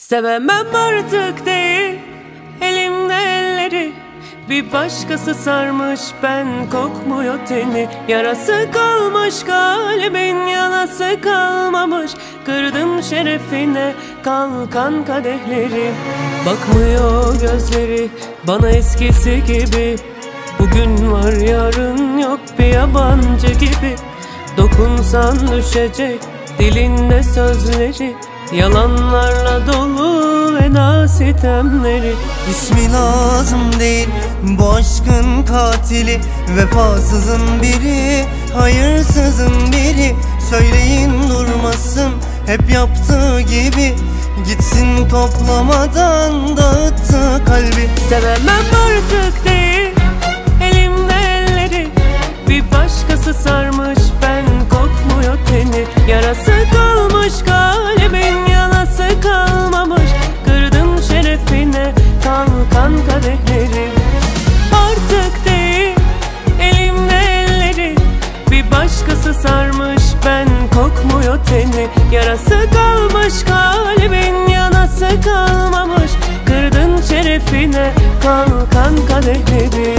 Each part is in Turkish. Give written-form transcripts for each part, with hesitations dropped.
Sevemem artık değil, elimde elleri bir başkası sarmış, ben kokmuyor teni. Yarası kalmış kalbin, yanası kalmamış. Kırdım şerefine kalkan kadehleri. Bakmıyor gözleri bana eskisi gibi. Bugün var yarın yok, bir yabancı gibi. Dokunsan düşecek dilinde sözleri. Yalanlarla dolu veda sitemleri. İsmi lazım değil bu aşkın katili. Vefasızın biri, hayırsızın biri. Söyleyin durmasın hep yaptığı gibi. Gitsin toplamadan dağıttı kalbi. Sevemem artık değil, elimde elleri bir başkası sarmış, ben kokmuyor teni. Yarası kalmış kalbin, yanası kalmamış. Kırdım şerefine kalkan kadehleri. Artık değil, elimde elleri bir başkası sarmış, ben kokmuyor teni. Yarası kalmış kalbin, yanası kalmamış. Kırdın şerefine kalkan kadehleri.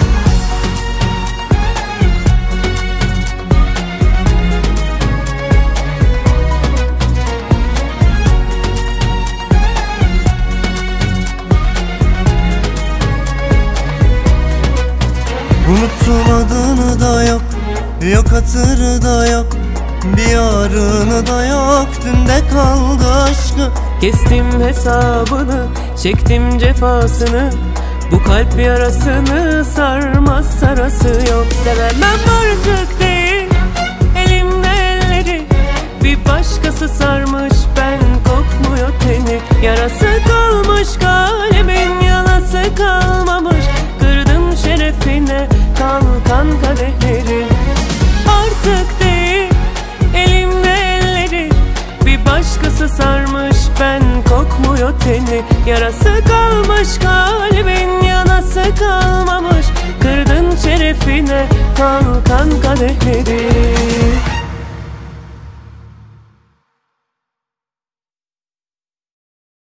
Unuttum adını da yok, yok hatırı da yok. Bir yarını da yok, dünde kaldı aşkı. Kestim hesabını, çektim cefasını. Bu kalp yarasını sarmaz sarası yok. Sevemem artık değil, elimde elleri bir başkası sarmış, ben kokmuyor teni. Yarası kalmış kalbin, yanası kalmamış. Kırdım şerefine kalkan kadehleri. Artık değil, elimde elleri bir başkası sarmış, ben kokmuyor teni. Yarası kalmış kalbin, yanası kalmamış. Kırdın şerefine kalkan kadehleri.